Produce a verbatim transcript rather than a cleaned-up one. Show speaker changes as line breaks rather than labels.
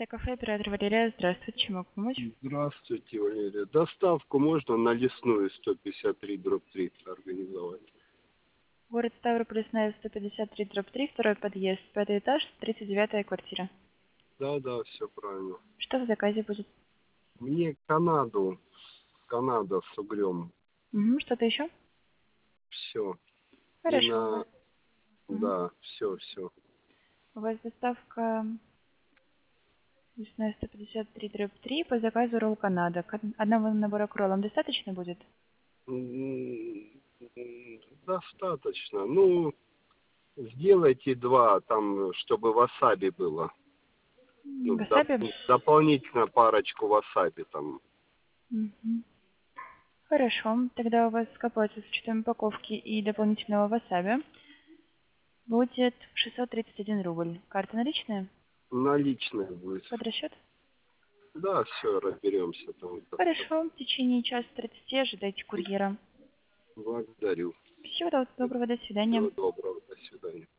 Станция кафе, оператор Валерия. Здравствуйте, чем могу помочь?
Здравствуйте, Валерия. Доставку можно на Лесную сто пятьдесят три дробь три организовать?
Город Ставрополь, Лесная, сто пятьдесят три дробь три, второй подъезд, пятый этаж, тридцать девятая квартира.
Да, да, все правильно.
Что в заказе будет?
Мне Канаду, Канада с угрем.
Угу, что-то еще?
Все. И
Хорошо. У
на...
вас, мгм.
Да, все, все.
У вас доставка Лесная, сто пятьдесят три дробь три по заказу ролл Канада. К од- одного набора к роллам достаточно будет?
Достаточно. Ну, сделайте два, там, чтобы васаби было.
М,
Ну, доп-
Васаби?
дополнительно парочку васаби там.
Мгм. Хорошо. Тогда у вас к оплате с учетом упаковки и дополнительного васаби будет шестьсот тридцать один рубль. Карта наличная?
Наличные будет.
Под расчет?
Да, все, разберемся там.
Хорошо, в течение часа тридцати ожидайте курьера.
Благодарю.
Всего доброго, до свидания.
Всего доброго. До свидания.